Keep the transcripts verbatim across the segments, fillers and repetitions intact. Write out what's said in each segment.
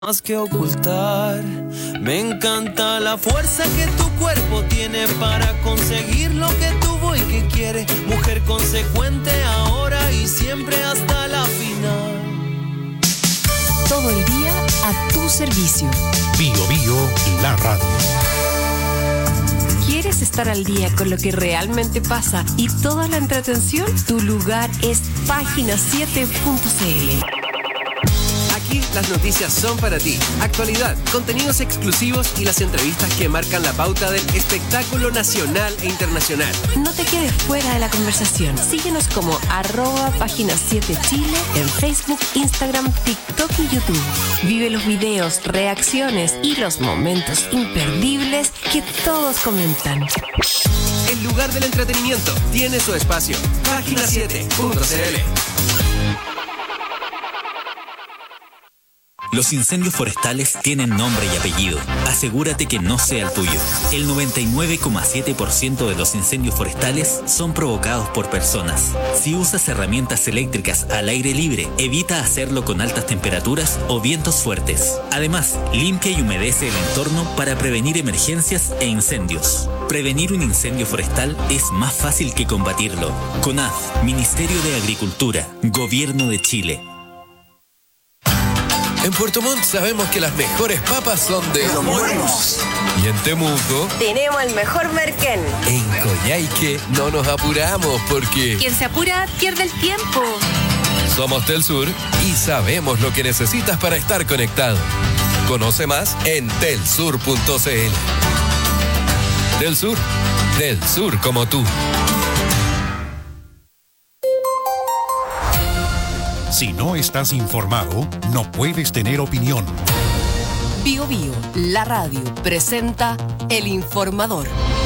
Más que ocultar, me encanta la fuerza que tu cuerpo tiene para conseguir lo que tuvo y que quiere. Mujer consecuente ahora y siempre hasta la final. Todo el día a tu servicio. Bio Bio, la radio. ¿Quieres estar al día con lo que realmente pasa y toda la entretención? Tu lugar es página siete punto c l. Aquí las noticias son para ti. Actualidad, contenidos exclusivos y las entrevistas que marcan la pauta del espectáculo nacional e internacional. No te quedes fuera de la conversación. Síguenos como arroba página siete Chile en Facebook, Instagram, TikTok y YouTube. Vive los videos, reacciones y los momentos imperdibles que todos comentan. El lugar del entretenimiento tiene su espacio. página siete punto c l. Los incendios forestales tienen nombre y apellido. Asegúrate que no sea el tuyo. El noventa y nueve coma siete por ciento de los incendios forestales son provocados por personas. Si usas herramientas eléctricas al aire libre, evita hacerlo con altas temperaturas o vientos fuertes. Además, limpia y humedece el entorno para prevenir emergencias e incendios. Prevenir un incendio forestal es más fácil que combatirlo. CONAF, Ministerio de Agricultura, Gobierno de Chile. En Puerto Montt sabemos que las mejores papas son de Los Buenos. Y en Temuco tenemos el mejor merquén. En Coyhaique no nos apuramos porque quien se apura pierde el tiempo. Somos Telsur y sabemos lo que necesitas para estar conectado. Conoce más en telsur punto c l. Telsur, del sur como tú. Si no estás informado, no puedes tener opinión. Bio Bio, la radio, presenta El Informador.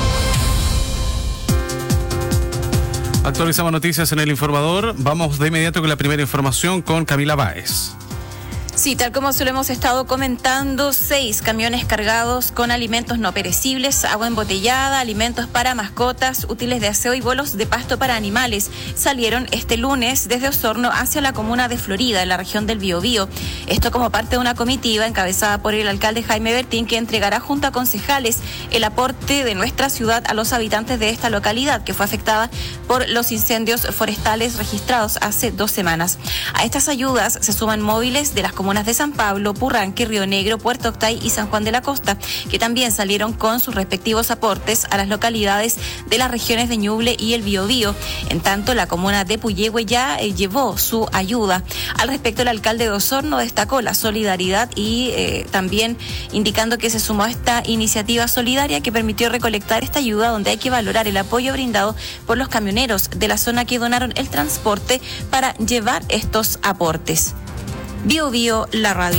Actualizamos noticias en El Informador. Vamos de inmediato con la primera información con Camila Báez. Sí, tal como se lo hemos estado comentando, seis camiones cargados con alimentos no perecibles, agua embotellada, alimentos para mascotas, útiles de aseo y bolos de pasto para animales salieron este lunes desde Osorno hacia la comuna de Florida, en la región del Biobío. Esto como parte de una comitiva encabezada por el alcalde Jaime Bertín, que entregará junto a concejales el aporte de nuestra ciudad a los habitantes de esta localidad, que fue afectada por los incendios forestales registrados hace dos semanas. A estas ayudas se suman móviles de las comunas de San Pablo, Purranque, Río Negro, Puerto Octay y San Juan de la Costa, que también salieron con sus respectivos aportes a las localidades de las regiones de Ñuble y el Biobío. En tanto, la comuna de Puyehue ya eh, llevó su ayuda. Al respecto, el alcalde de Osorno destacó la solidaridad y eh, también indicando que se sumó a esta iniciativa solidaria que permitió recolectar esta ayuda, donde hay que valorar el apoyo brindado por los camioneros de la zona que donaron el transporte para llevar estos aportes. Bio Bio, la radio.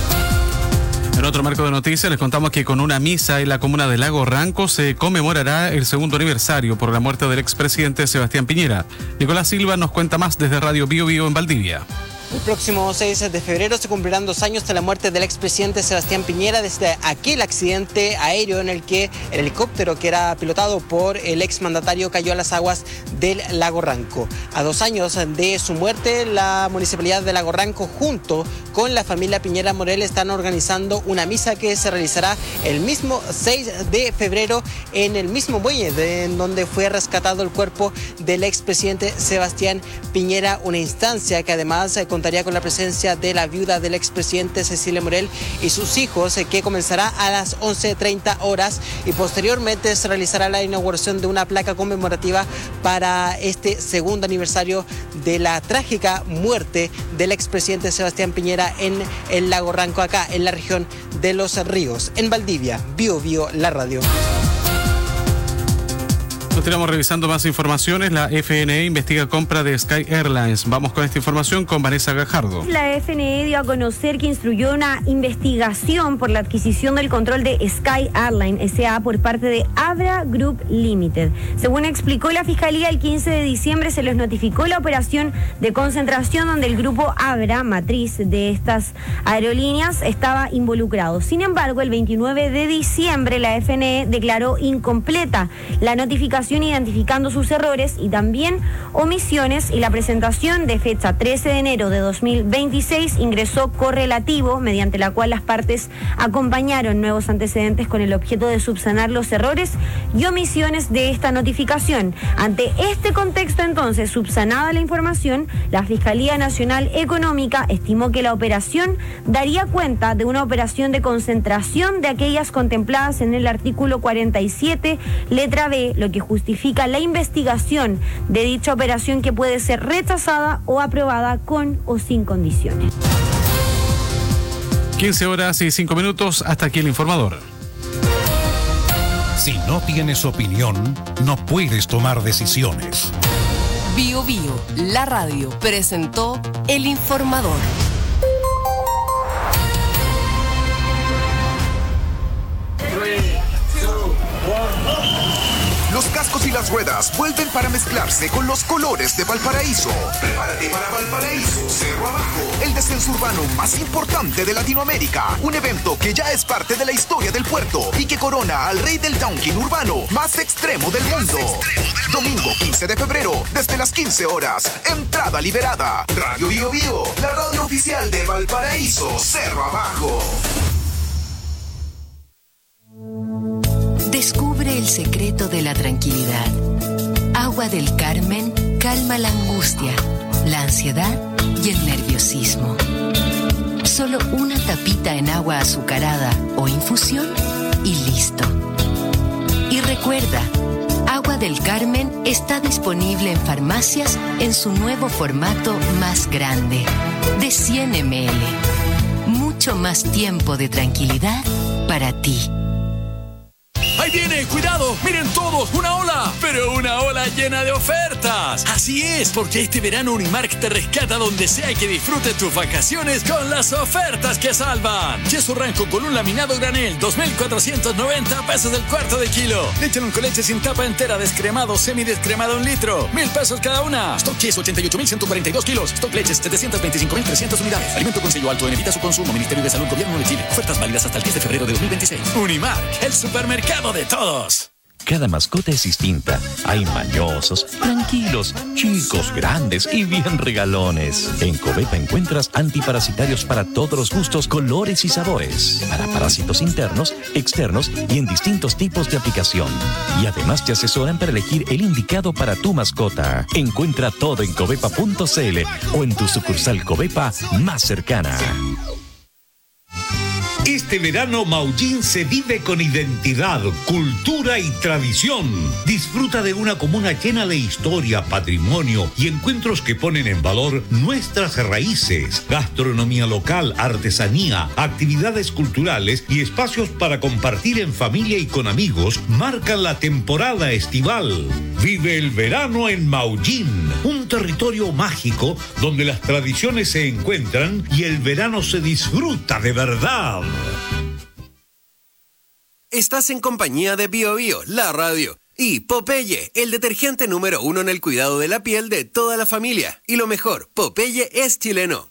En otro marco de noticias les contamos que con una misa en la comuna de Lago Ranco se conmemorará el segundo aniversario por la muerte del expresidente Sebastián Piñera. Nicolás Silva nos cuenta más desde Radio Bio Bio en Valdivia. El próximo seis de febrero se cumplirán dos años de la muerte del expresidente Sebastián Piñera desde aquel accidente aéreo en el que el helicóptero que era pilotado por el exmandatario cayó a las aguas del Lago Ranco. A dos años de su muerte, la municipalidad de Lago Ranco junto con la familia Piñera Morel están organizando una misa que se realizará el mismo seis de febrero en el mismo muelle de, en donde fue rescatado el cuerpo del expresidente Sebastián Piñera, una instancia que además eh, contaría con la presencia de la viuda del expresidente Cecilia Morel y sus hijos, eh, que comenzará a las once treinta horas y posteriormente se realizará la inauguración de una placa conmemorativa para este segundo aniversario de la trágica muerte del expresidente Sebastián Piñera en el Lago Ranco, acá en la región de Los Ríos, en Valdivia. Bio Bio, la radio. Continuamos revisando más informaciones. La F N E investiga compra de Sky Airlines. Vamos con esta información con Vanessa Gajardo. La F N E dio a conocer que instruyó una investigación por la adquisición del control de Sky Airlines S A por parte de Abra Group Limited. Según explicó la Fiscalía, el quince de diciembre se les notificó la operación de concentración donde el grupo Abra, matriz de estas aerolíneas, estaba involucrado. Sin embargo, el veintinueve de diciembre la F N E declaró incompleta la notificación operación identificando sus errores y también omisiones, y la presentación de fecha trece de enero de dos mil veintiséis ingresó correlativo, mediante la cual las partes acompañaron nuevos antecedentes con el objeto de subsanar los errores y omisiones de esta notificación. Ante este contexto, entonces, subsanada la información, la Fiscalía Nacional Económica estimó que la operación daría cuenta de una operación de concentración de aquellas contempladas en el artículo cuarenta y siete, letra B, lo que justifica la investigación de dicha operación, que puede ser rechazada o aprobada con o sin condiciones. quince horas y cinco minutos, hasta aquí el informador. Si no tienes opinión, no puedes tomar decisiones. Bio Bio, la radio, presentó El Informador. Los cascos y las ruedas vuelven para mezclarse con los colores de Valparaíso. Prepárate para Valparaíso Cerro Abajo, el descenso urbano más importante de Latinoamérica. Un evento que ya es parte de la historia del puerto y que corona al rey del downhill urbano más extremo del mundo. Domingo quince de febrero, desde las quince horas. Entrada liberada. Radio Bio Bio, la radio oficial de Valparaíso Cerro Abajo. Descubre el secreto de la tranquilidad. Agua del Carmen calma la angustia, la ansiedad y el nerviosismo. Solo una tapita en agua azucarada o infusión y listo. Y recuerda, Agua del Carmen está disponible en farmacias en su nuevo formato más grande, de cien mililitros. Mucho más tiempo de tranquilidad para ti. ¡Ahí viene! ¡Cuidado! ¡Miren todos! ¡Una ola! ¡Pero una ola llena de ofertas! Así es, porque este verano Unimark te rescata donde sea que disfrutes tus vacaciones con las ofertas que salvan. Queso Ranco con un laminado granel, dos mil cuatrocientos noventa pesos el cuarto de kilo. Leche con leche sin tapa entera, descremado, semidescremado un litro, mil pesos cada una. Stock queso, ochenta y ocho mil ciento cuarenta y dos kilos. Stock leches, setecientos veinticinco mil trescientas unidades. Alimento con sello alto, evita su consumo. Ministerio de Salud, Gobierno de Chile. Ofertas válidas hasta el diez de febrero de dos mil veintiséis. Unimark, el supermercado de todos. Cada mascota es distinta. Hay mañosos, tranquilos, chicos, grandes y bien regalones. En Covepa encuentras antiparasitarios para todos los gustos, colores y sabores. Para parásitos internos, externos y en distintos tipos de aplicación. Y además te asesoran para elegir el indicado para tu mascota. Encuentra todo en covepa punto cl o en tu sucursal Covepa más cercana. Este verano Maullín se vive con identidad, cultura y tradición. Disfruta de una comuna llena de historia, patrimonio y encuentros que ponen en valor nuestras raíces, gastronomía local, artesanía, actividades culturales y espacios para compartir en familia y con amigos marcan la temporada estival. Vive el verano en Maullín, un territorio mágico donde las tradiciones se encuentran y el verano se disfruta de verdad. Estás en compañía de Bio Bio, la radio, y Popeye, el detergente número uno en el cuidado de la piel de toda la familia. Y lo mejor, Popeye es chileno.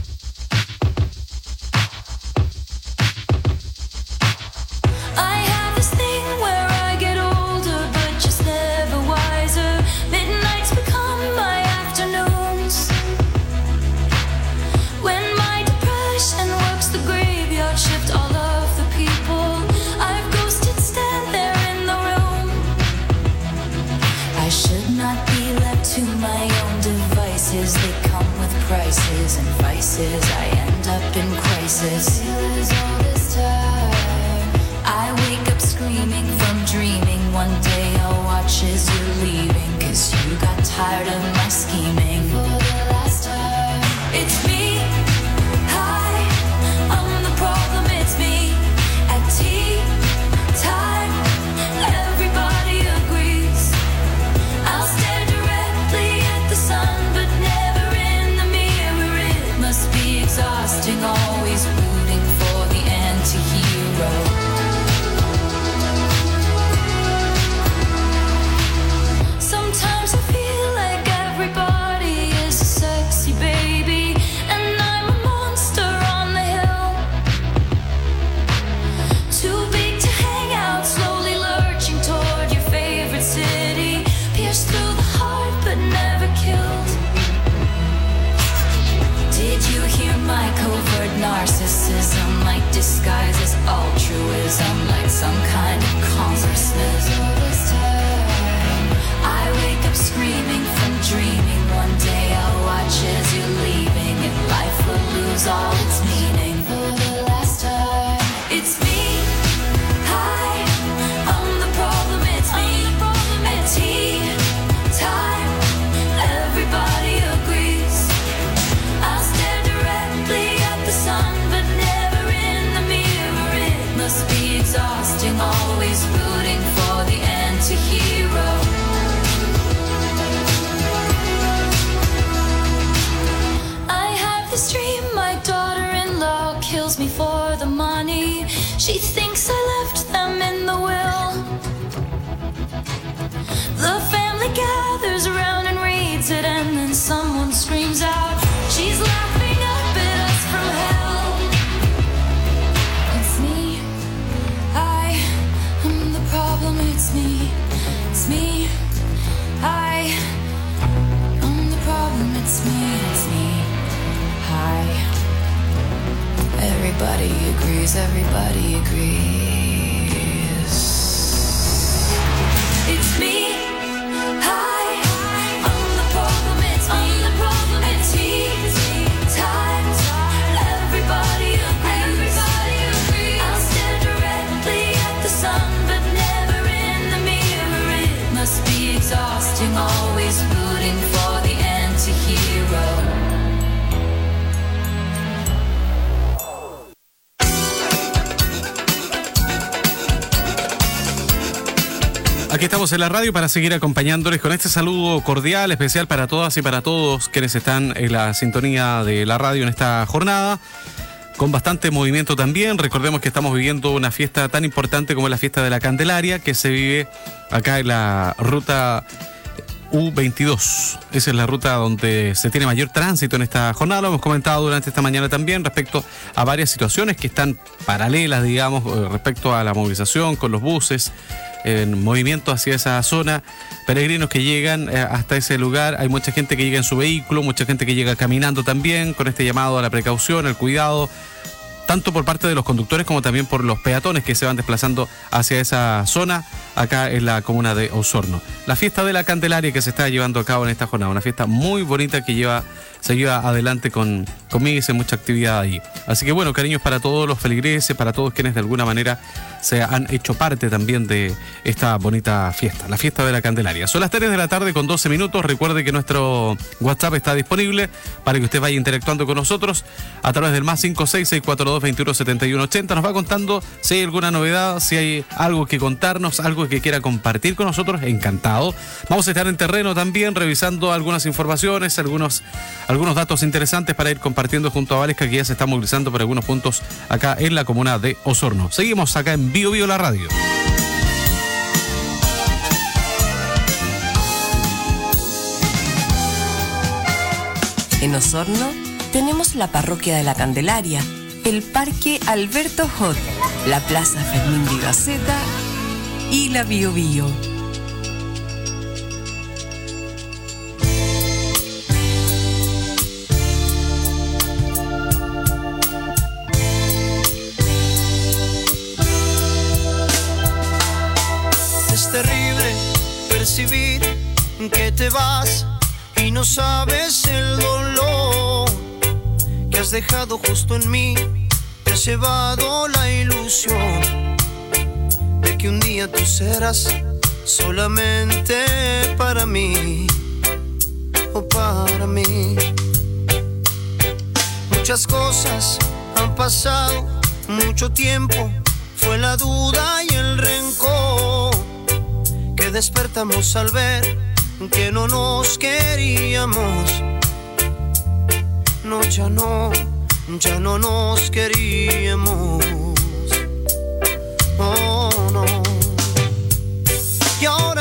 Prices and vices, I end up in crisis. All this time, I wake up screaming from dreaming. One day I'll watch as you're leaving, 'cause you got tired of my scheming. For the last time, it's me. Hi, I'm the problem, it's me. At tea time, everybody agrees. I'll stare directly at the sun, but never must be exhausting, always rooting for the cause I'm like some kind of consciousness. I wake up screaming from dreaming. One day I'll watch as you're leaving, and life will lose all its meaning. For the last time, it's me. Hi, I'm the problem, it's me. At tea time, everybody agrees. I'll stare directly at the sun, but never in the mirror. It must be exhausting, always rooting for the anti-hero. I have this dream, my daughter-in-law kills me for the money. She thinks I left them in the will. The family gathers around and reads it, and then someone screams out, she's laughing up at us from hell. It's me, I am the problem, it's me, it's me, I am the problem, it's me, it's me, I. Everybody agrees, everybody agrees. It's me. Hi, I'm the problem, it's me. I'm the problem, it's tea time. Everybody agrees. Everybody agrees. I'll stare directly at the sun, but never in the mirror. It must be exhausting, always rooting for the anti-hero. Aquí estamos en la radio para seguir acompañándoles con este saludo cordial, especial para todas y para todos quienes están en la sintonía de la radio en esta jornada, con bastante movimiento también. Recordemos que estamos viviendo una fiesta tan importante como la fiesta de la Candelaria, que se vive acá en la ruta U veintidós. Esa es la ruta donde se tiene mayor tránsito en esta jornada. Lo hemos comentado durante esta mañana también respecto a varias situaciones que están paralelas, digamos, respecto a la movilización con los buses en movimiento hacia esa zona, peregrinos que llegan eh, hasta ese lugar. Hay mucha gente que llega en su vehículo, mucha gente que llega caminando también, con este llamado a la precaución, al cuidado, tanto por parte de los conductores como también por los peatones que se van desplazando hacia esa zona, acá en la comuna de Osorno. La fiesta de la Candelaria que se está llevando a cabo en esta jornada, una fiesta muy bonita que lleva, se lleva adelante con, con y mucha actividad ahí. Así que bueno, cariños para todos los feligreses, para todos quienes de alguna manera se han hecho parte también de esta bonita fiesta, la fiesta de la Candelaria. Son las tres de la tarde con doce minutos. Recuerde que nuestro WhatsApp está disponible para que usted vaya interactuando con nosotros a través del más cinco seis seis cuatro dos veintiuno setenta y uno ochenta. Nos va contando si hay alguna novedad, si hay algo que contarnos, algo que quiera compartir con nosotros. Encantado. Vamos a estar en terreno también revisando algunas informaciones, algunos, algunos datos interesantes para ir compartiendo junto a Valesca, que ya se está movilizando por algunos puntos acá en la comuna de Osorno. Seguimos acá en Bio Bio la radio. En Osorno tenemos la parroquia de la Candelaria, el Parque Alberto Hot, la Plaza Fermín Vigaceta y la Bio Bio. Es terrible percibir que te vas y no sabes el dolor que has dejado justo en mí. Te has llevado la ilusión de que un día tú serás solamente para mí, o para mí. Muchas cosas han pasado, mucho tiempo, fue la duda y el rencor que despertamos al ver que no nos queríamos. No, ya no, ya no nos queríamos. Oh, no. Y ahora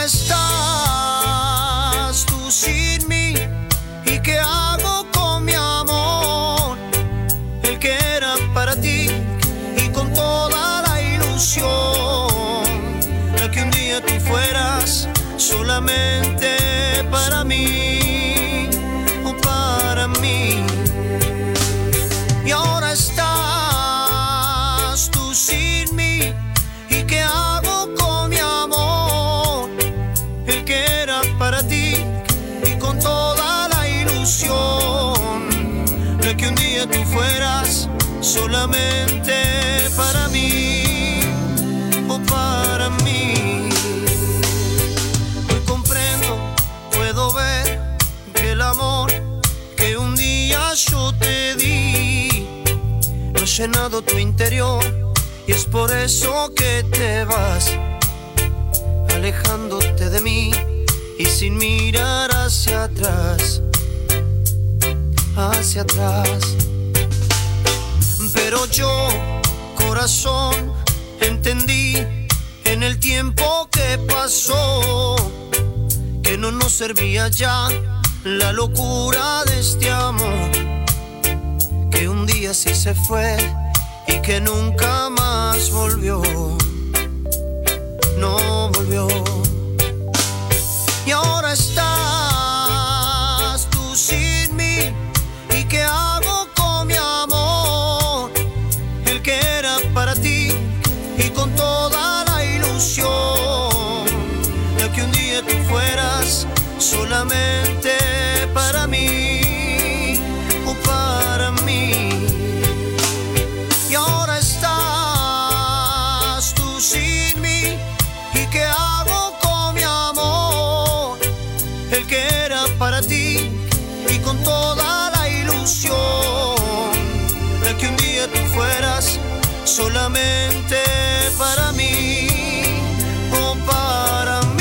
estás tú sin mí. ¿Y qué hago con mi amor? El que era para ti y con toda la ilusión, la que un día tú fueras solamente para mí, o para mí. Y ahora estás tú sin mí. solamente para mí o para mí. Hoy comprendo, puedo ver que el amor que un día yo te di no ha llenado tu interior, y es por eso que te vas alejándote de mí y sin mirar hacia atrás, hacia atrás. Pero yo, corazón, entendí en el tiempo que pasó que no nos servía ya la locura de este amor, que un día sí se fue y que nunca más volvió, no volvió. Y ahora estás tú sin mí, ¿y qué hago con mi amor? El que era para ti y con toda la ilusión de que un día tú fueras solamente para mí o para mí. Y ahora estás tú sin mí, ¿y qué hago con mi amor? El que era para ti y con toda la ilusión de que un día tú fueras solamente para mí o para mí.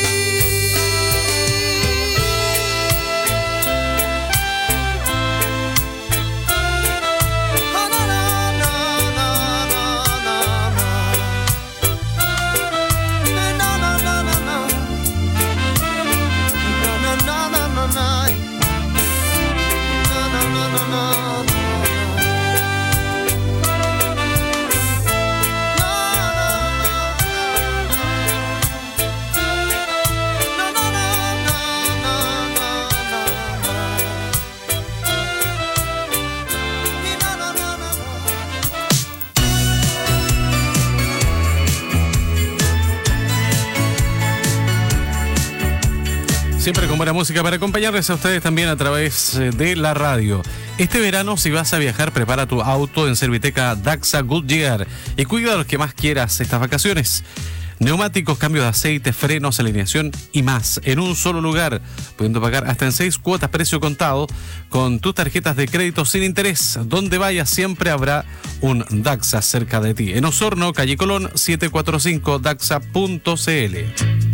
Siempre con buena música para acompañarles a ustedes también a través de la radio. Este verano, si vas a viajar, prepara tu auto en Serviteca Daxa Goodyear y cuida de los que más quieras estas vacaciones. Neumáticos, cambio de aceite, frenos, alineación y más en un solo lugar, pudiendo pagar hasta en seis cuotas precio contado con tus tarjetas de crédito sin interés. Donde vayas siempre habrá un Daxa cerca de ti. En Osorno, calle Colón, setecientos cuarenta y cinco, daxa punto c l.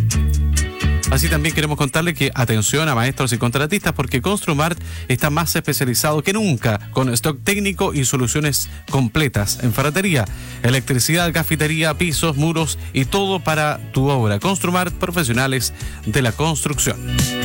Así también queremos contarle que atención a maestros y contratistas, porque Construmart está más especializado que nunca con stock técnico y soluciones completas en ferretería, electricidad, cafetería, pisos, muros y todo para tu obra. Construmart, profesionales de la construcción.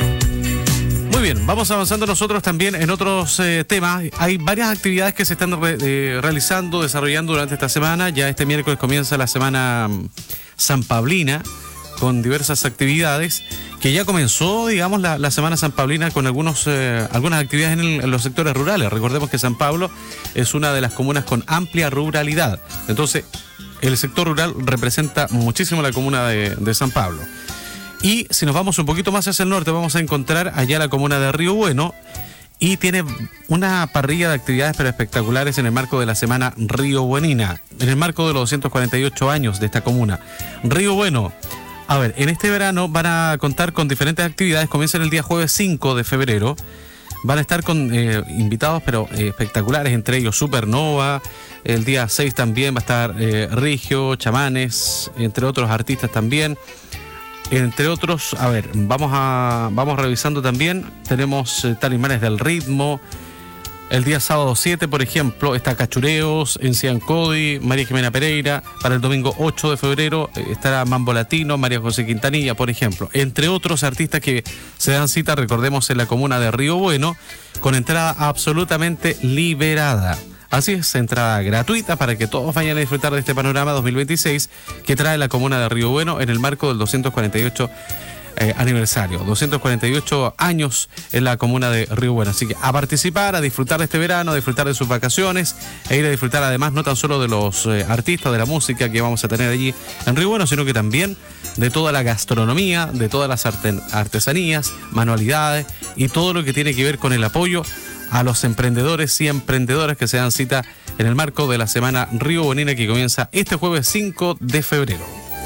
Muy bien, vamos avanzando nosotros también en otros eh, temas. Hay varias actividades que se están re, eh, realizando, desarrollando durante esta semana. Ya este miércoles comienza la semana um, sanpablina, con diversas actividades, que ya comenzó, digamos, la, la Semana San Pablina con algunos, eh, algunas actividades en, el, en los sectores rurales. Recordemos que San Pablo es una de las comunas con amplia ruralidad. Entonces, el sector rural representa muchísimo la comuna de, de San Pablo. Y si nos vamos un poquito más hacia el norte, vamos a encontrar allá la comuna de Río Bueno, y tiene una parrilla de actividades pero espectaculares en el marco de la Semana Río Buenina, en el marco de los doscientos cuarenta y ocho años de esta comuna. Río Bueno, a ver, en este verano van a contar con diferentes actividades. Comienzan el día jueves cinco de febrero. Van a estar con eh, invitados, pero eh, espectaculares, entre ellos Supernova. El día seis también va a estar eh, Rigio, Chamanes, entre otros artistas también. Entre otros, a ver, vamos a vamos revisando también. Tenemos eh, Talismanes del Ritmo. El día sábado siete, por ejemplo, está Cachureos, Encian Cody, María Jimena Pereira. Para el domingo ocho de febrero eh, estará Mambo Latino, María José Quintanilla, por ejemplo. Entre otros artistas que se dan cita, recordemos, en la comuna de Río Bueno, con entrada absolutamente liberada. Así es, entrada gratuita para que todos vayan a disfrutar de este panorama dos mil veintiséis que trae la comuna de Río Bueno en el marco del doscientos cuarenta y ocho Eh, aniversario, doscientos cuarenta y ocho años en la comuna de Río Bueno. Así que a participar, a disfrutar de este verano, a disfrutar de sus vacaciones e ir a disfrutar además no tan solo de los eh, artistas, de la música que vamos a tener allí en Río Bueno, sino que también de toda la gastronomía, de todas las arte- artesanías, manualidades y todo lo que tiene que ver con el apoyo a los emprendedores y emprendedoras que se dan cita en el marco de la Semana Río Bonina, que comienza este jueves cinco de febrero.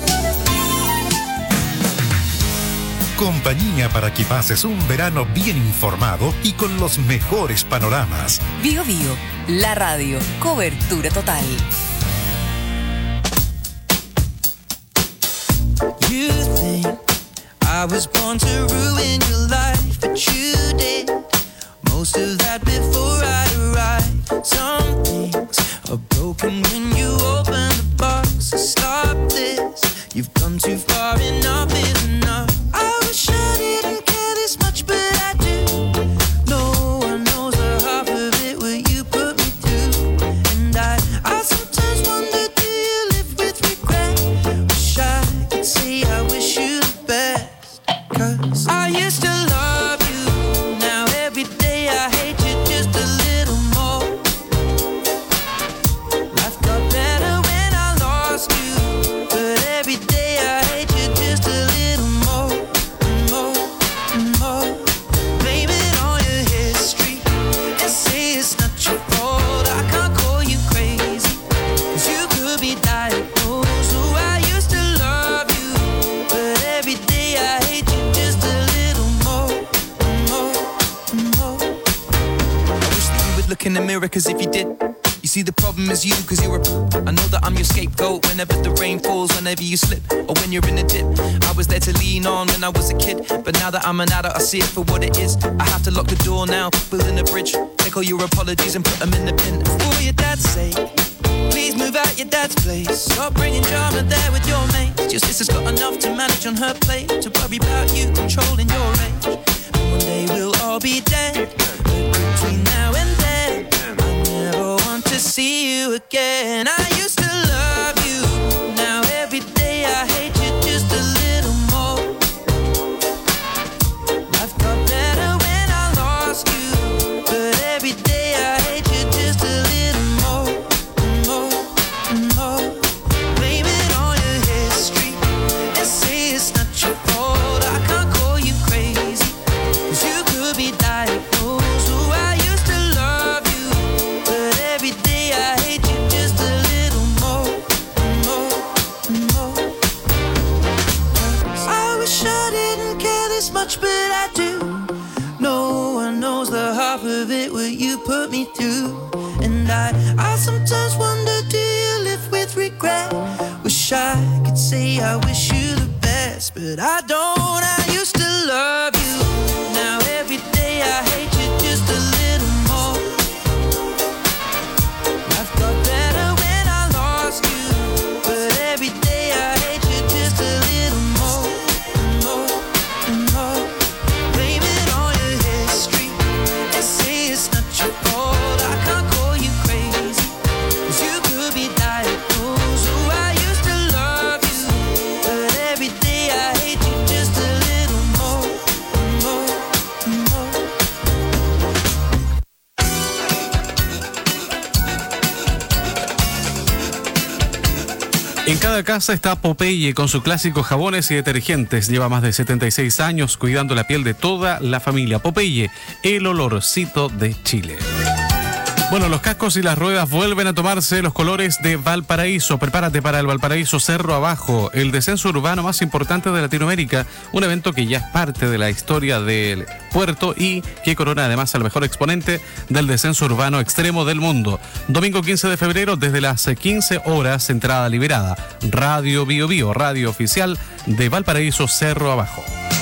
Compañía para que pases un verano bien informado y con los mejores panoramas. Bio Bio, la radio, cobertura total. You think I was born to ruin your life, but you did most of that before I arrived. Some things are broken when you open the box. So stop this, you've come too far, enough is enough. I wish I didn't care this much, but I do. No one knows the half of it, what you put me through. And I, I sometimes wonder, do you live with regret? Wish I could say I wish you the best. Cause I used to love you, now every day I hate you just a little more. Life got better when I lost you, but every day I hate you just a little more, more, more. Blame it on your history and say it's not your fault. I can't call you crazy, cause you could be diagnosed. Oh, I used to love you, but every day I hate you just a little more, more, more. I wish that you would look in the mirror, cause if you did, you see the problem is you, cause you're a I know that I'm your scapegoat whenever the rain falls, whenever you slip, or when you're in a dip. I was there to lean on when I was a kid, but now that I'm an adult I see it for what it is. I have to lock the door now, building a bridge. Take all your apologies and put them in the bin. For your dad's sake, please move out your dad's place. Stop bringing drama there with your mates. Your sister's got enough to manage on her plate, to worry about you controlling your age. And one day we'll all be dead, but between now and then I never want to see you again. I used to love you, now every day I hate you just a little more. Life got better when I lost you, but every day I hate you just a little more, more, more. Blame it on your history and say it's not your fault. I can't call you crazy, cause you could be diagnosed. Oh, I used to love you, but every day I hate you just a little more, more, more. I wish I didn't care this much, but I do. No one knows the half of it, what you put me through. And I, I sometimes wonder, do you live with regret? Wish I could say I wish you the best, but I don't. I used to love you, now every day I hate you just a little more. Life got better when I lost you, but every day I hate you just a little more, more, more. Blame it on your history and say it's not your fault. I can't call you crazy, cause you could be diagnosed. Oh, I used to love you, but every day I hate you just a little more, more, more. En cada casa está Popeye con sus clásicos jabones y detergentes. Lleva más de setenta y seis años cuidando la piel de toda la familia. Popeye, el olorcito de Chile. Bueno, los cascos y las ruedas vuelven a tomarse los colores de Valparaíso. Prepárate para el Valparaíso Cerro Abajo, el descenso urbano más importante de Latinoamérica. Un evento que ya es parte de la historia del puerto y que corona además al mejor exponente del descenso urbano extremo del mundo. Domingo quince de febrero desde las quince horas, entrada liberada. Radio Bio Bio, radio oficial de Valparaíso Cerro Abajo.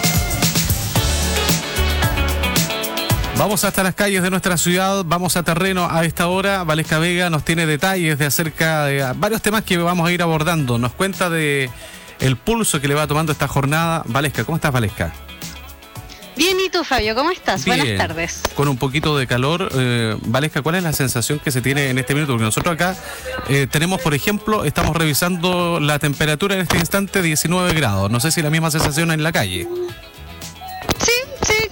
Vamos hasta las calles de nuestra ciudad, vamos a terreno a esta hora. Valesca Vega nos tiene detalles de acerca de varios temas que vamos a ir abordando. Nos cuenta de el pulso que le va tomando esta jornada. Valesca, ¿cómo estás, Valesca? Bien, ¿y tú, Fabio? ¿Cómo estás? Bien. Buenas tardes. Con un poquito de calor. Eh, Valesca, ¿cuál es la sensación que se tiene en este minuto? Porque nosotros acá eh, tenemos, por ejemplo, estamos revisando la temperatura en este instante, diecinueve grados. No sé si la misma sensación en la calle. Sí, sí,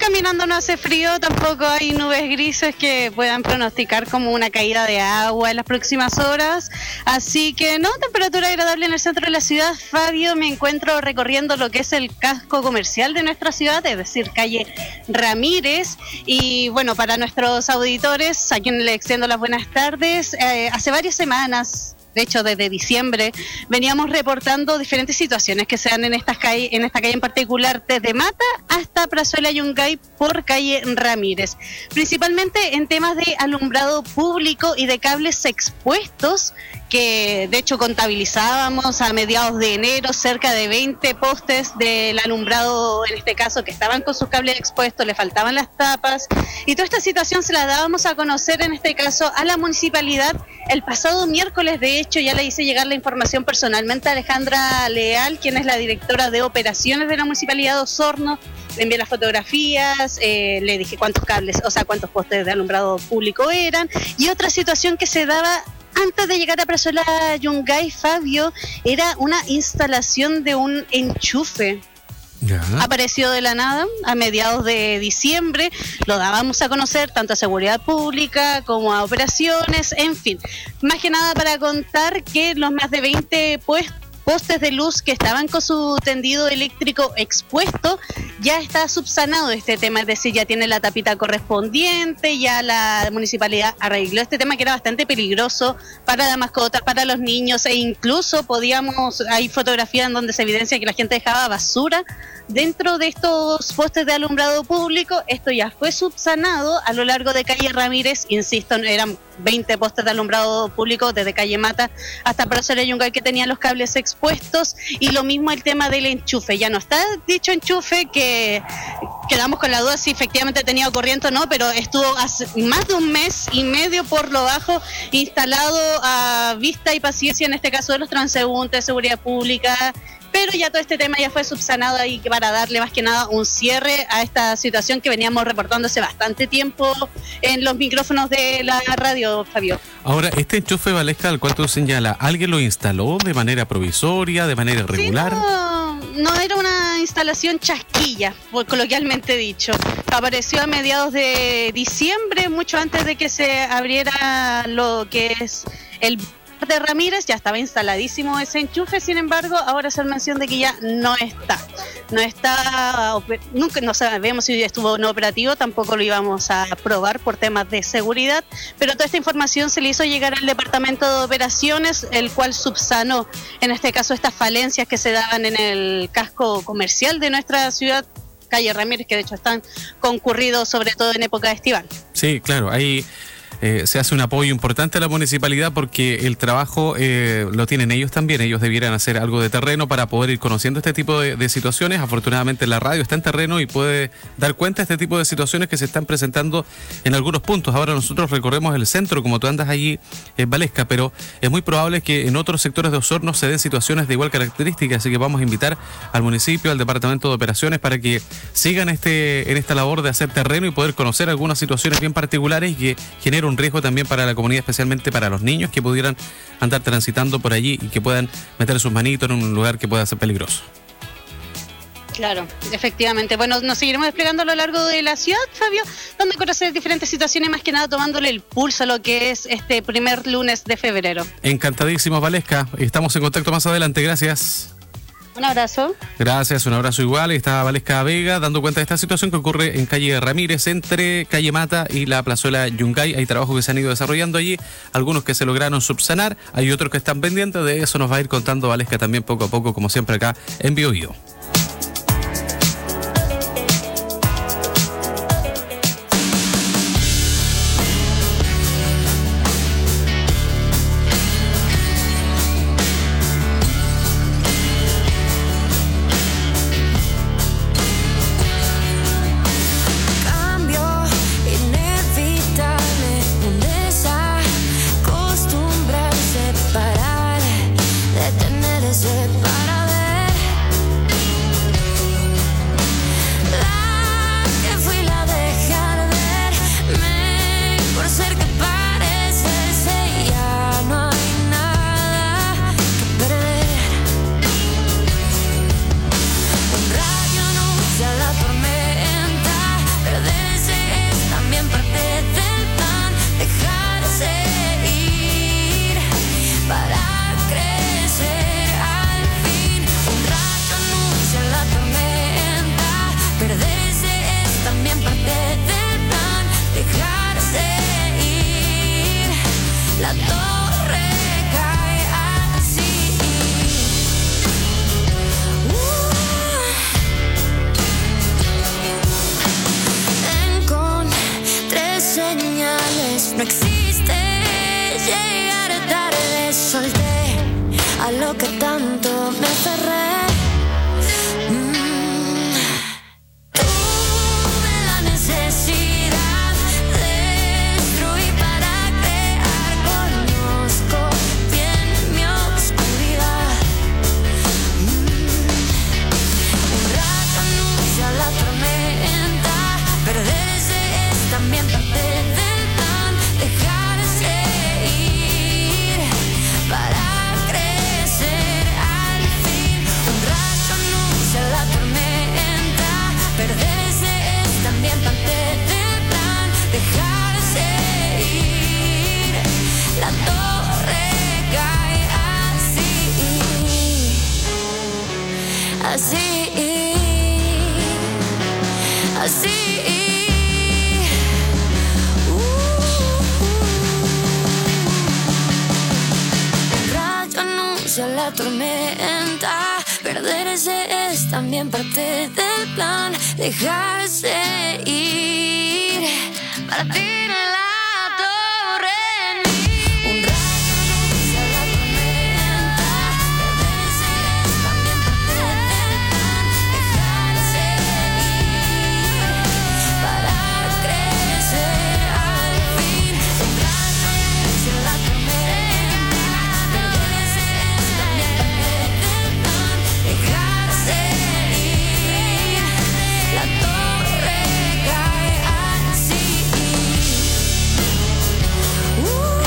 caminando no hace frío, tampoco hay nubes grises que puedan pronosticar como una caída de agua en las próximas horas. Así que no, temperatura agradable en el centro de la ciudad. Fabio, me encuentro recorriendo lo que es el casco comercial de nuestra ciudad, es decir, calle Ramírez. Y bueno, para nuestros auditores, a quienes les extiendo las buenas tardes, eh, hace varias semanas, de hecho desde diciembre, veníamos reportando diferentes situaciones que se dan en, estas calle, en esta calle en particular, desde Mata hasta Plazuela Yungay por calle Ramírez, principalmente en temas de alumbrado público y de cables expuestos, que de hecho contabilizábamos a mediados de enero cerca de veinte postes del alumbrado, en este caso, que estaban con sus cables expuestos, le faltaban las tapas, y toda esta situación se la dábamos a conocer, en este caso, a la municipalidad el pasado miércoles. De hecho, ya le hice llegar la información personalmente a Alejandra Leal, quien es la directora de operaciones de la Municipalidad de Osorno. Le envié las fotografías, eh, le dije cuántos cables, o sea, cuántos postes de alumbrado público eran, y otra situación que se daba antes de llegar a Plazuela Yungay, Fabio, era una instalación de un enchufe. Ya. Apareció de la nada a mediados de diciembre, lo dábamos a conocer tanto a Seguridad Pública como a Operaciones, en fin. Más que nada para contar que los más de veinte puestos postes de luz que estaban con su tendido eléctrico expuesto, ya está subsanado este tema, es decir, ya tiene la tapita correspondiente, ya la municipalidad arregló este tema que era bastante peligroso para las mascotas, para los niños, e incluso podíamos, hay fotografías en donde se evidencia que la gente dejaba basura dentro de estos postes de alumbrado público. Esto ya fue subsanado a lo largo de calle Ramírez, insisto, eran veinte postes de alumbrado público desde calle Mata hasta Plazuela Yungay que tenían los cables expuestos, y lo mismo el tema del enchufe, ya no está dicho enchufe, que quedamos con la duda si efectivamente tenía corriente o no, pero estuvo hace más de un mes y medio por lo bajo instalado a vista y paciencia, en este caso de los transeúntes, seguridad pública. Pero ya todo este tema ya fue subsanado ahí para darle más que nada un cierre a esta situación que veníamos reportando hace bastante tiempo en los micrófonos de la radio, Fabio. Ahora, este enchufe, Valesca, al cual tú señalas, ¿alguien lo instaló de manera provisoria, de manera irregular? Sí, no, no era una instalación chasquilla, coloquialmente dicho. Apareció a mediados de diciembre, mucho antes de que se abriera lo que es el de Ramírez, ya estaba instaladísimo ese enchufe. Sin embargo, ahora hacer mención de que ya no está, no está, nunca, no sabemos si estuvo no operativo, tampoco lo íbamos a probar por temas de seguridad, pero toda esta información se le hizo llegar al departamento de operaciones, el cual subsanó, en este caso, estas falencias que se daban en el casco comercial de nuestra ciudad, calle Ramírez, que de hecho están concurridos sobre todo en época estival. Sí, claro, ahí Eh, se hace un apoyo importante a la municipalidad porque el trabajo eh, lo tienen ellos también. Ellos debieran hacer algo de terreno para poder ir conociendo este tipo de, de situaciones. Afortunadamente la radio está en terreno y puede dar cuenta de este tipo de situaciones que se están presentando en algunos puntos. Ahora nosotros recorremos el centro, como tú andas allí en Valesca, pero es muy probable que en otros sectores de Osorno se den situaciones de igual característica, así que vamos a invitar al municipio, al departamento de operaciones, para que sigan este en esta labor de hacer terreno y poder conocer algunas situaciones bien particulares y que generan un riesgo también para la comunidad, especialmente para los niños que pudieran andar transitando por allí y que puedan meter sus manitos en un lugar que pueda ser peligroso. Claro, efectivamente. Bueno, nos seguiremos desplegando a lo largo de la ciudad, Fabio, donde conocer diferentes situaciones, más que nada tomándole el pulso a lo que es este primer lunes de febrero. Encantadísimos, Valesca. Estamos en contacto más adelante. Gracias. Un abrazo. Gracias, un abrazo igual. Está Valesca Vega dando cuenta de esta situación que ocurre en calle Ramírez, entre calle Mata y la Plazuela Yungay. Hay trabajos que se han ido desarrollando allí, algunos que se lograron subsanar, hay otros que están pendientes. De eso nos va a ir contando Valesca también poco a poco, como siempre acá en Bio Bio. Para ver a lo que tanto me aferré. Mm. Tuve la necesidad de destruir para crear. Conozco bien mi oscuridad. Mm. Un rato anuncia la tormenta. Perderse es también parte del plan. Dejarse ir para crecer al fin. Un rayo anuncia la tormenta. Perderse es también parte del plan. Dejarse ir. La torre cae así. Así. Así. La tormenta, perderse es también parte del plan. Dejarse ir, partir la torre en mí. Un rayo anuncia la tormenta, perderse es también parte del plan. Dejarse ir, para crecer al fin. Un rayo anuncia la tormenta, perderse dejarse ir, la torre cae así. Uh.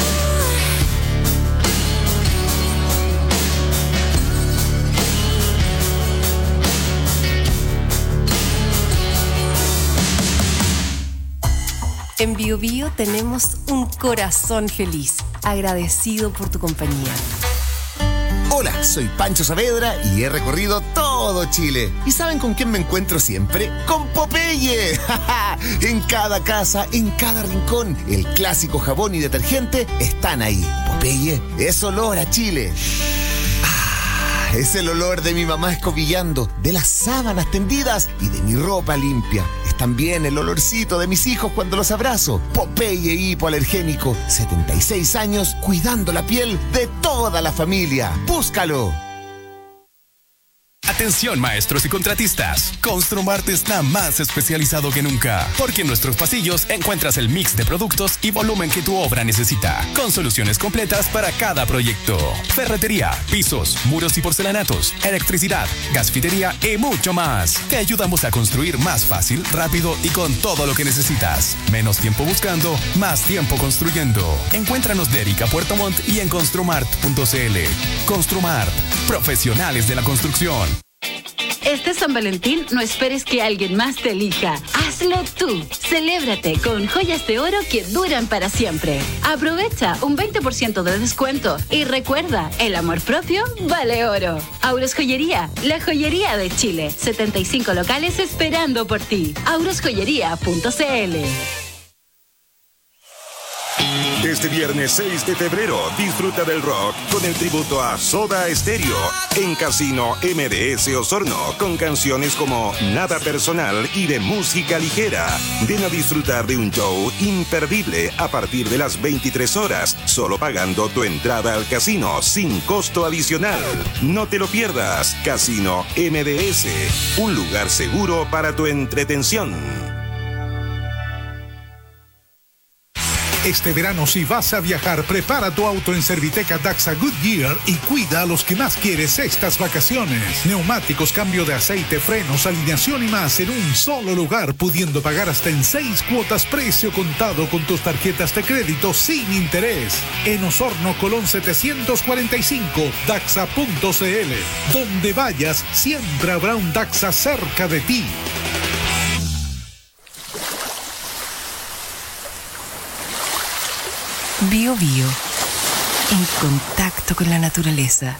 En Bio Bio tenemos un corazón feliz, agradecido por tu compañía. Hola, soy Pancho Saavedra y he recorrido todo Chile. ¿Y saben con quién me encuentro siempre? ¡Con Popeye! En cada casa, en cada rincón, el clásico jabón y detergente están ahí. Popeye es olor a Chile. Ah, es el olor de mi mamá escobillando, de las sábanas tendidas y de mi ropa limpia. Es también el olorcito de mis hijos cuando los abrazo. Popeye hipoalergénico, setenta y seis años cuidando la piel de toda la familia. ¡Búscalo! Atención maestros y contratistas, Construmart está más especializado que nunca, porque en nuestros pasillos encuentras el mix de productos y volumen que tu obra necesita, con soluciones completas para cada proyecto. Ferretería, pisos, muros y porcelanatos, electricidad, gasfitería y mucho más. Te ayudamos a construir más fácil, rápido y con todo lo que necesitas. Menos tiempo buscando, más tiempo construyendo. Encuéntranos de Erika Puerto Montt y en construmart punto c l. Construmart, profesionales de la construcción. Este San Valentín no esperes que alguien más te elija. Hazlo tú. Celébrate con joyas de oro que duran para siempre. Aprovecha un veinte por ciento de descuento y recuerda, el amor propio vale oro. Auros Joyería, la joyería de Chile. setenta y cinco locales esperando por ti. auros joyería punto c l. Este viernes seis de febrero disfruta del rock con el tributo a Soda Stereo en Casino M D S Osorno, con canciones como Nada Personal y de música ligera. Ven a disfrutar de un show imperdible a partir de las veintitrés horas, solo pagando tu entrada al casino sin costo adicional. No te lo pierdas. Casino M D S, un lugar seguro para tu entretención. Este verano, si vas a viajar, prepara tu auto en Serviteca Daxa Goodyear y cuida a los que más quieres estas vacaciones. Neumáticos, cambio de aceite, frenos, alineación y más en un solo lugar, pudiendo pagar hasta en seis cuotas precio contado con tus tarjetas de crédito sin interés. En Osorno, Colón setecientos cuarenta y cinco, daxa punto c l. Donde vayas, siempre habrá un Daxa cerca de ti. Bio Bio, en contacto con la naturaleza.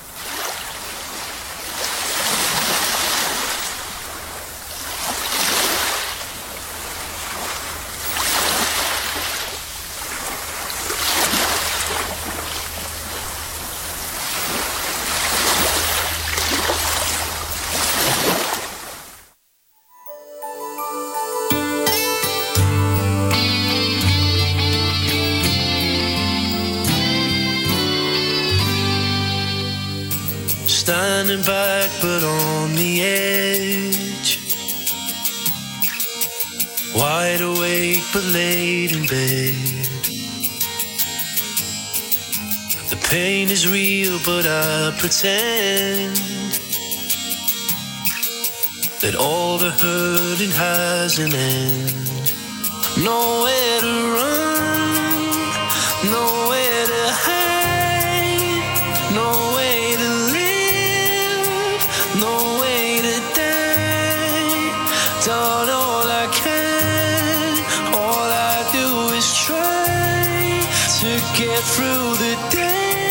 standing back but on the edge, wide awake but laid in bed. The pain is real but I pretend that all the hurting has an end. Nowhere to run, nowhere to hide, no way to live, no way to die. Done all I can, all I do is try to get through the day.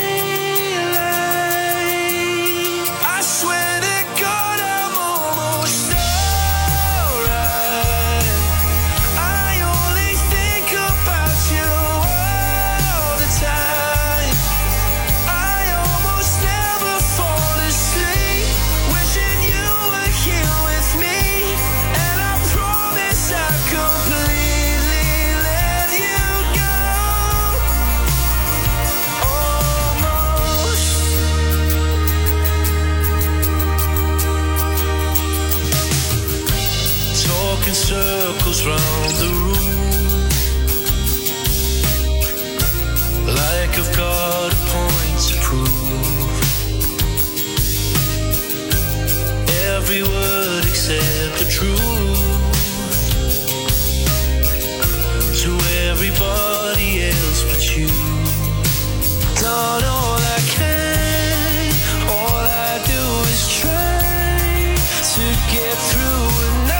Circles round the room, like I've got a point to prove. Every word except the truth to everybody else but you. Done all I can, all I do is try to get through another.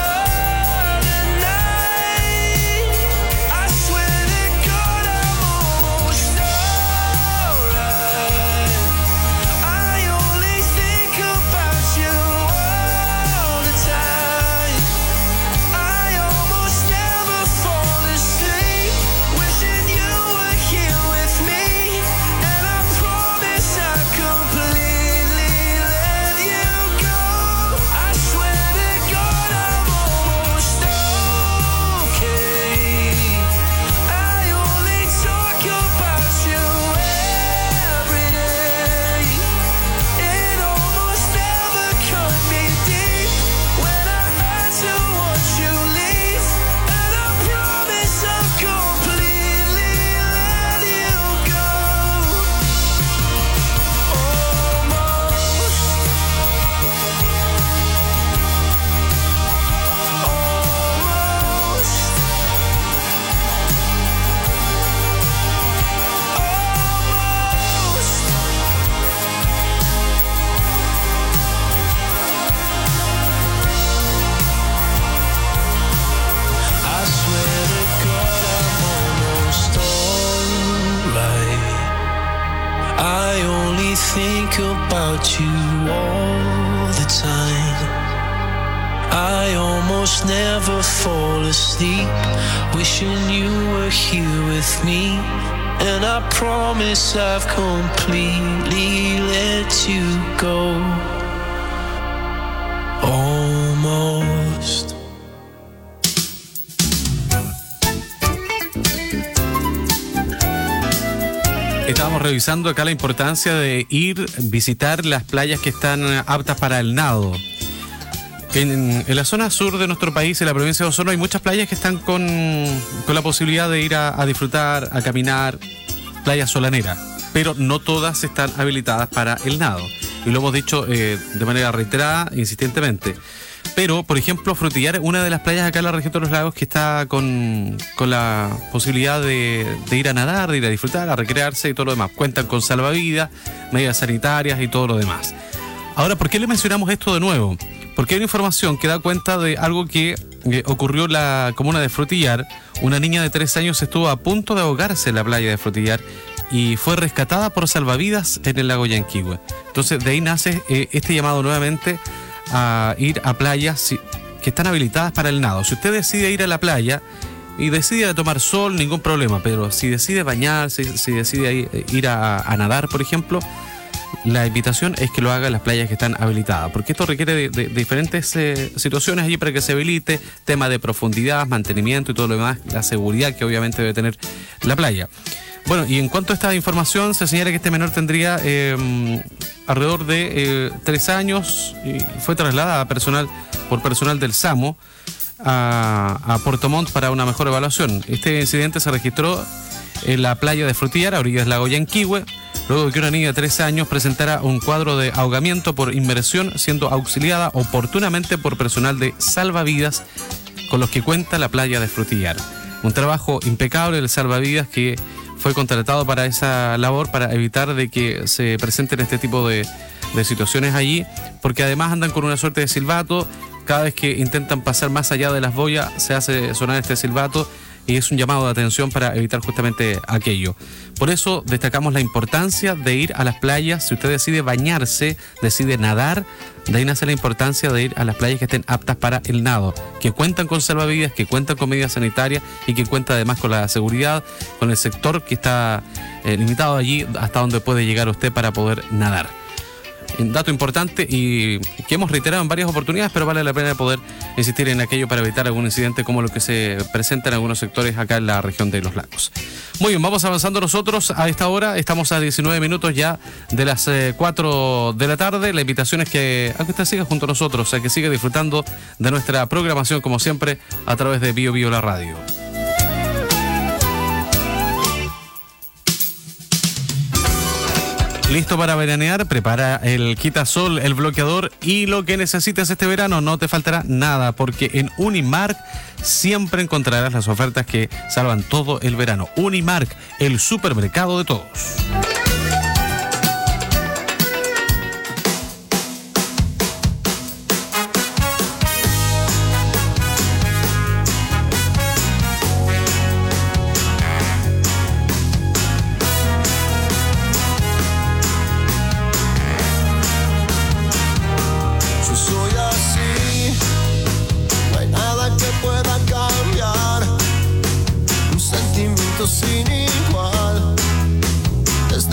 Think about you all the time. I almost never fall asleep, wishing you were here with me. And I promise I've completely let you go. Almost. Estábamos revisando acá la importancia de ir visitar las playas que están aptas para el nado. En, en la zona sur de nuestro país, en la provincia de Osorno, hay muchas playas que están con, con la posibilidad de ir a, a disfrutar, a caminar, playas solaneras, pero no todas están habilitadas para el nado. Y lo hemos dicho eh, de manera reiterada, insistentemente. Pero, por ejemplo, Frutillar, una de las playas acá en la región de los lagos que está con, con la posibilidad de, de ir a nadar, de ir a disfrutar, a recrearse y todo lo demás. Cuentan con salvavidas, medidas sanitarias y todo lo demás. Ahora, ¿por qué le mencionamos esto de nuevo? Porque hay una información que da cuenta de algo que eh, ocurrió en la comuna de Frutillar. Una niña de tres años estuvo a punto de ahogarse en la playa de Frutillar y fue rescatada por salvavidas en el lago Yanquihue. Entonces, de ahí nace eh, este llamado nuevamente a ir a playas que están habilitadas para el nado. Si usted decide ir a la playa y decide tomar sol, ningún problema, pero si decide bañarse, si decide ir a, a nadar, por ejemplo, la invitación es que lo haga en las playas que están habilitadas, porque esto requiere de, de, de diferentes eh, situaciones allí para que se habilite, tema de profundidad, mantenimiento y todo lo demás, la seguridad que obviamente debe tener la playa. Bueno, y en cuanto a esta información, se señala que este menor tendría eh, alrededor de eh, tres años y fue trasladada a personal, por personal del SAMU a, a Puerto Montt para una mejor evaluación. Este incidente se registró en la playa de Frutillar, a orillas del lago Yanquihue, luego de que una niña de tres años presentara un cuadro de ahogamiento por inmersión, siendo auxiliada oportunamente por personal de salvavidas con los que cuenta la playa de Frutillar. Un trabajo impecable del salvavidas que fue contratado para esa labor, para evitar de que se presenten este tipo de, de situaciones allí, porque además andan con una suerte de silbato. Cada vez que intentan pasar más allá de las boyas se hace sonar este silbato y es un llamado de atención para evitar justamente aquello. Por eso destacamos la importancia de ir a las playas. Si usted decide bañarse, decide nadar, de ahí nace la importancia de ir a las playas que estén aptas para el nado, que cuentan con salvavidas, que cuentan con medidas sanitarias y que cuenta además con la seguridad, con el sector que está eh, limitado allí hasta donde puede llegar usted para poder nadar. Un dato importante y que hemos reiterado en varias oportunidades, pero vale la pena poder insistir en aquello para evitar algún incidente como lo que se presenta en algunos sectores acá en la región de los lagos. Muy bien, vamos avanzando nosotros a esta hora. Estamos a diecinueve minutos ya de las eh, cuatro de la tarde. La invitación es que, a que usted siga junto a nosotros, a que siga disfrutando de nuestra programación como siempre a través de Bio Bio la Radio. ¿Listo para veranear? Prepara el quitasol, el bloqueador y lo que necesites este verano. No te faltará nada, porque en Unimark siempre encontrarás las ofertas que salvan todo el verano. Unimark, el supermercado de todos. Sin igual, desde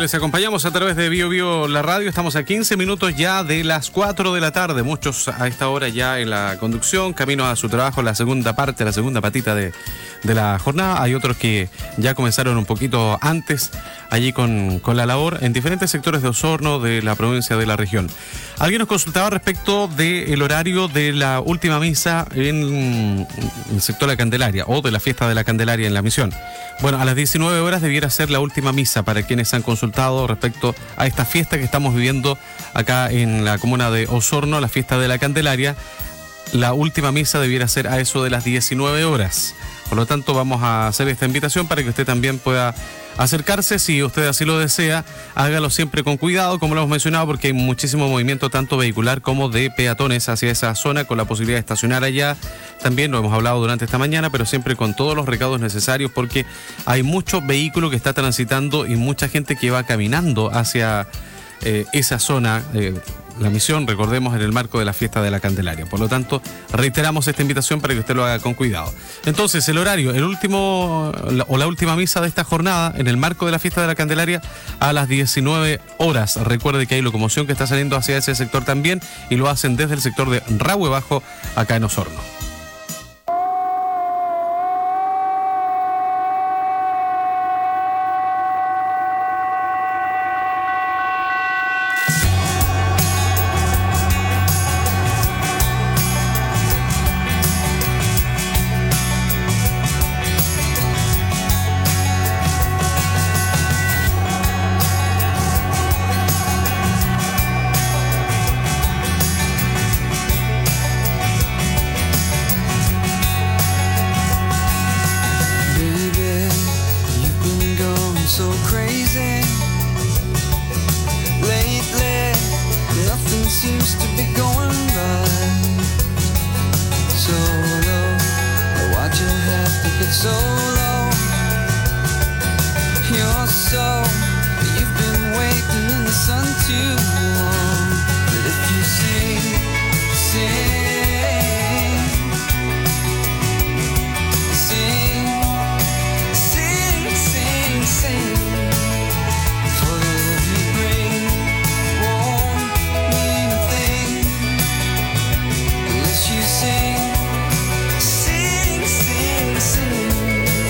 les acompañamos a través de Bio Bio la radio. Estamos a quince minutos ya de las cuatro de la tarde. Muchos a esta hora ya en la conducción, camino a su trabajo, la segunda parte, la segunda patita de, de la jornada. Hay otros que ya comenzaron un poquito antes allí con, con la labor en diferentes sectores de Osorno, de la provincia, de la región. Alguien nos consultaba respecto del horario de la última misa en el sector de la Candelaria o de la fiesta de la Candelaria en la misión. Bueno, a las diecinueve horas debiera ser la última misa para quienes han consultado respecto a esta fiesta que estamos viviendo acá en la comuna de Osorno, la fiesta de la Candelaria. La última misa debiera ser a eso de las diecinueve horas. Por lo tanto, vamos a hacer esta invitación para que usted también pueda acercarse. Si usted así lo desea, hágalo siempre con cuidado, como lo hemos mencionado, porque hay muchísimo movimiento tanto vehicular como de peatones hacia esa zona, con la posibilidad de estacionar allá. También lo hemos hablado durante esta mañana, pero siempre con todos los recaudos necesarios, porque hay mucho vehículo que está transitando y mucha gente que va caminando hacia eh, esa zona. Eh, La misión, recordemos, en el marco de la fiesta de la Candelaria. Por lo tanto, reiteramos esta invitación para que usted lo haga con cuidado. Entonces, el horario, el último la, o la última misa de esta jornada, en el marco de la fiesta de la Candelaria, a las diecinueve horas. Recuerde que hay locomoción que está saliendo hacia ese sector también y lo hacen desde el sector de Rahue Bajo, acá en Osorno. Sing, sing, sing.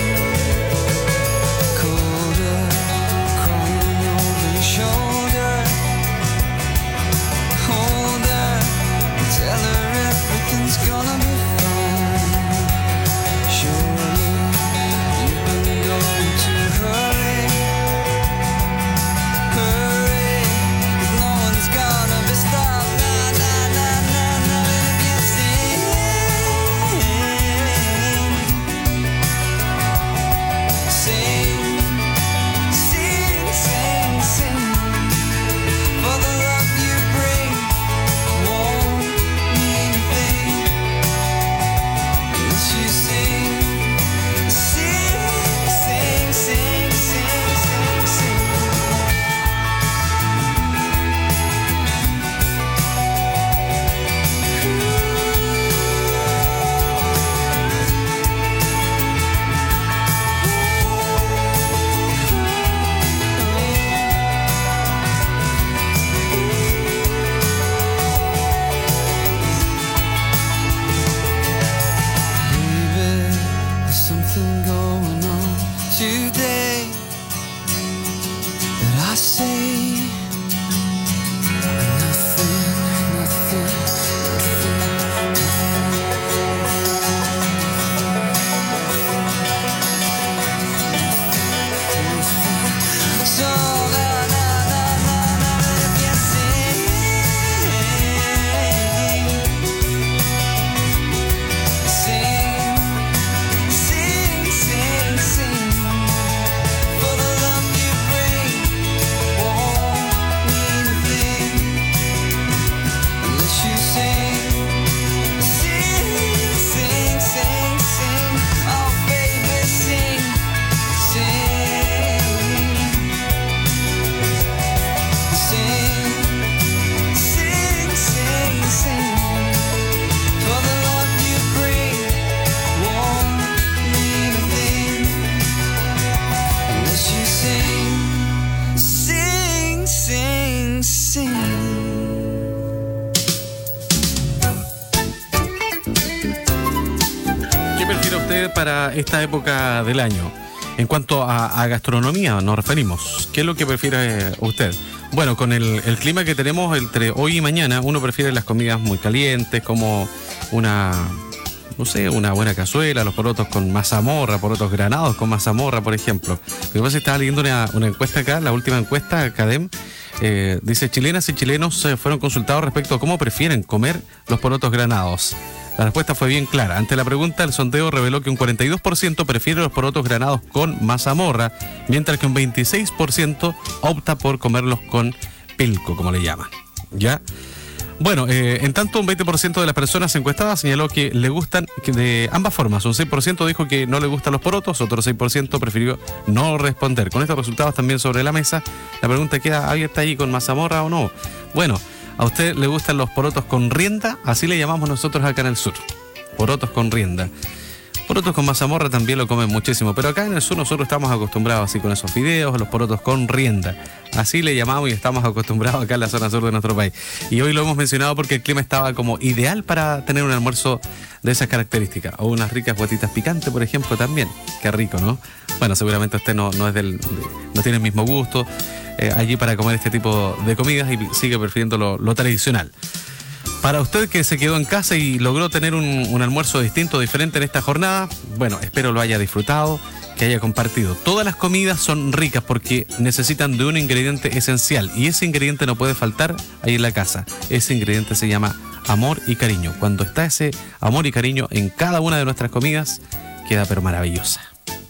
usted para esta época del año? En cuanto a, a gastronomía nos referimos, ¿qué es lo que prefiere usted? Bueno, con el, el clima que tenemos entre hoy y mañana, uno prefiere las comidas muy calientes, como una, no sé, una buena cazuela, los porotos con mazamorra, porotos granados con mazamorra, por ejemplo. Lo que pasa es que estaba leyendo una, una encuesta acá, la última encuesta, Cadem, eh, dice, chilenas y chilenos eh, fueron consultados respecto a cómo prefieren comer los porotos granados. La respuesta fue bien clara. Ante la pregunta, el sondeo reveló que un cuarenta y dos por ciento prefiere los porotos granados con mazamorra, mientras que un veintiséis por ciento opta por comerlos con pilco, como le llaman. ¿Ya? Bueno, eh, en tanto un veinte por ciento de las personas encuestadas señaló que le gustan que de ambas formas. Un seis por ciento dijo que no le gustan los porotos, otro seis por ciento prefirió no responder. Con estos resultados también sobre la mesa, la pregunta queda abierta ahí con mazamorra o no. Bueno, ¿a usted le gustan los porotos con rienda? Así le llamamos nosotros acá en el sur. Porotos con rienda. Porotos con mazamorra también lo comen muchísimo, pero acá en el sur nosotros estamos acostumbrados así con esos fideos, a los porotos con rienda. Así le llamamos y estamos acostumbrados acá en la zona sur de nuestro país. Y hoy lo hemos mencionado porque el clima estaba como ideal para tener un almuerzo de esas características. O unas ricas guatitas picantes, por ejemplo, también. Qué rico, ¿no? Bueno, seguramente usted no, no es del, de, no tiene el mismo gusto eh, allí para comer este tipo de comidas y sigue prefiriendo lo, lo tradicional. Para usted que se quedó en casa y logró tener un, un almuerzo distinto, diferente en esta jornada, bueno, espero lo haya disfrutado, que haya compartido. Todas las comidas son ricas porque necesitan de un ingrediente esencial y ese ingrediente no puede faltar ahí en la casa. Ese ingrediente se llama amor y cariño. Cuando está ese amor y cariño en cada una de nuestras comidas, queda pero maravillosa.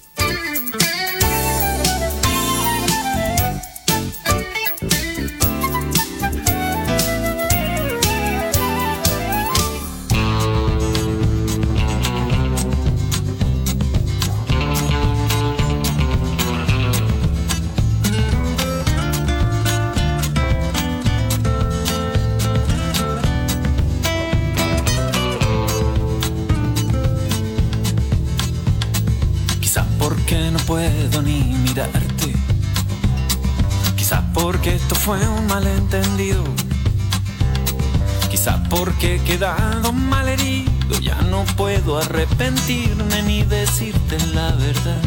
puedo ni mirarte. Quizás porque esto fue un malentendido. Quizás porque he quedado mal herido. Ya no puedo arrepentirme ni decirte la verdad.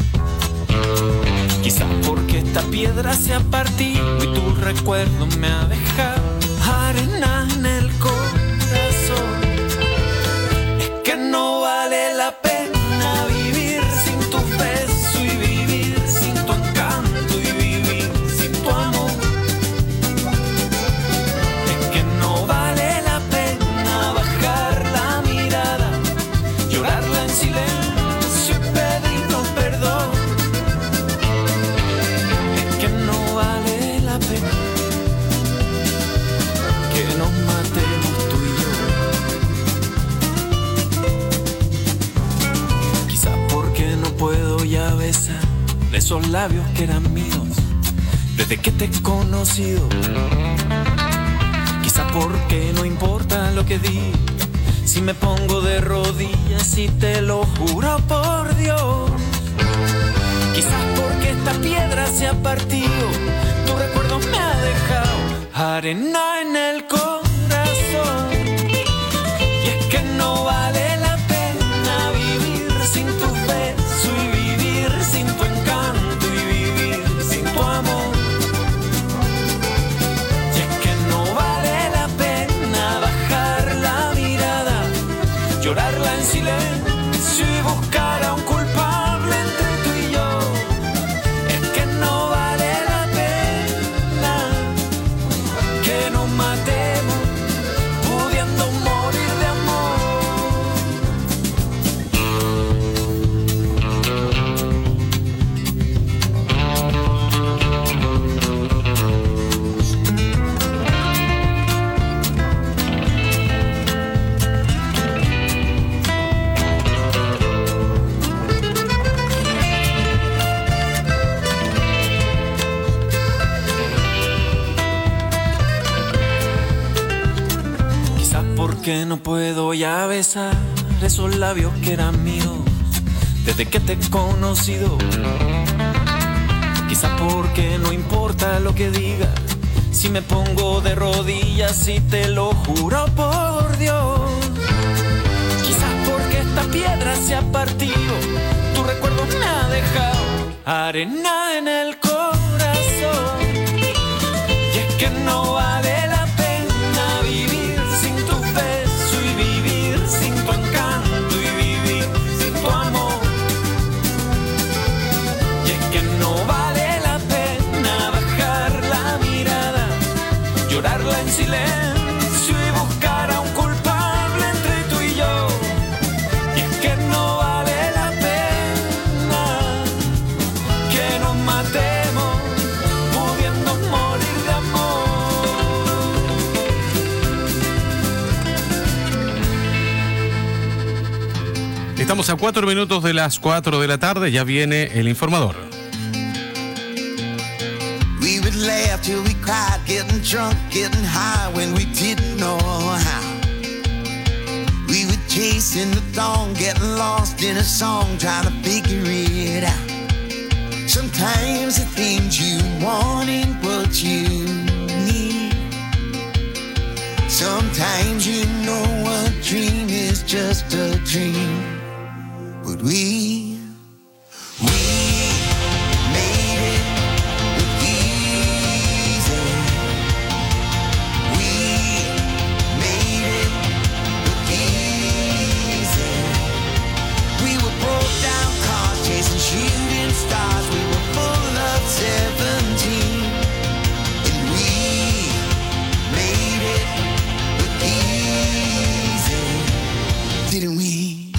Quizás porque esta piedra se ha partido y tu recuerdo me ha dejado arena en el corazón. Es que no vale la pena vivir sin tu beso y vivir sin tu encanto y vivir sin tu amor. Es que no vale la pena bajar la mirada, llorarla en silencio y pedirnos perdón. Es que no vale la pena que nos matemos tú y yo. Quizás porque no puedo ya besar esos labios que eran míos desde que te he conocido. Quizás porque no importa lo que diga si me pongo de rodillas y te lo juro por Dios. Quizás porque esta piedra se ha partido, tu recuerdo me ha dejado arena en el corazón. Y es que no vale la pena vivir sin tu beso y vivir sin tu encanto y vivir sin tu amor. Y es que no vale la pena bajar la mirada, llorarla en silencio y buscar a un culpable entre tú y yo. Es que no vale la pena que nos matemos pudiendo morir de amor. Quizás porque no puedo ya besar esos labios que eran míos desde que te he conocido. Quizás porque no importa lo que digas si me pongo de rodillas y te lo juro por Dios. Quizás porque esta piedra se ha partido arena en el corazón. Y es que no vale la pena vivir sin tu beso y vivir sin tu encanto y vivir sin tu amor. Y es que no vale la pena bajar la mirada, llorarla en silencio y buscar a un culpable entre tú y yo. Y es que no vale la pena que nos matemos pudiendo morir de amor. Estamos a cuatro minutos de las cuatro de la tarde, ya viene el informador. We would laugh till we cried, getting drunk, getting high when we didn't know how. We were chasing the dawn, getting lost in a song, trying to figure it out. Sometimes the things you want ain't what you need. Sometimes you know a dream is just a dream. But we, we made it look easy. We made it look easy. We were broke down cars chasing shooting stars. We were full of seventeen. And we made it look easy. Didn't we?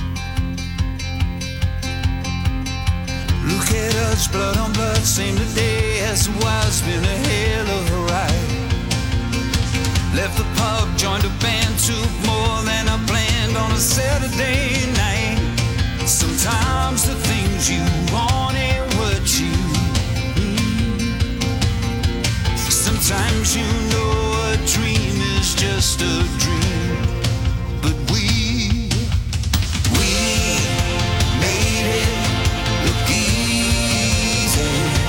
Look at us, blood on blood, same today as it was, been a hell of a ride. Left the pub, joined a band, took more than I planned on a Saturday night. Sometimes the things you want ain't what you need. Sometimes you know a dream is just a dream. But we, we made it look easy.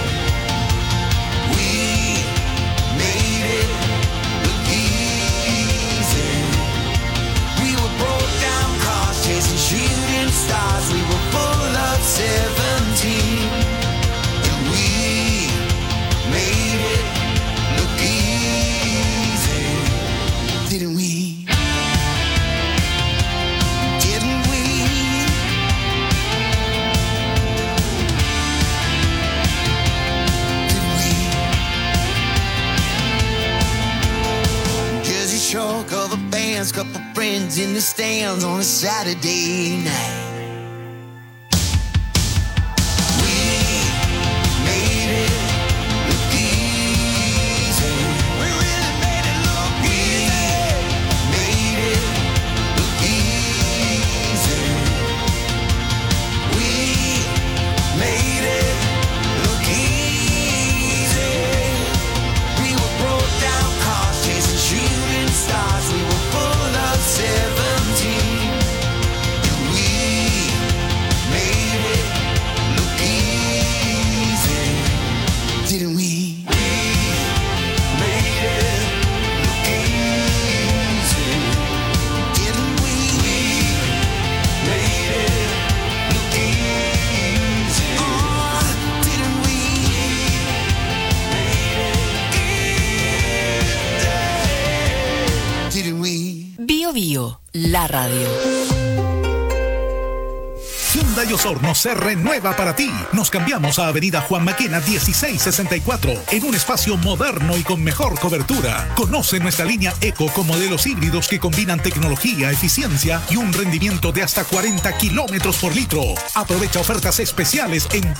We made it look easy. We were broke down cars chasing shooting stars. We were full of seventeen. And we made it look easy. Didn't we? Didn't we? Jersey Shore, cover bands, couple friends in the stands on a Saturday night. We made it look easy. We really made it look easy. Made it look easy. We made it look easy. We were broke down cars chasing shooting stars. We were full of seventeen. And we made it look easy. Didn't we? We made it look easy. Didn't we? We made it look easy. Oh, didn't we? Made it easy. Didn't we? Bio Bio, la radio. Hyundai Osorno se renueva para ti. Nos cambiamos a Avenida Juan Maquena dieciséis sesenta y cuatro en un espacio moderno y con mejor cobertura. Conoce nuestra línea Eco con modelos híbridos que combinan tecnología, eficiencia y un rendimiento de hasta cuarenta kilómetros por litro. Aprovecha ofertas especiales en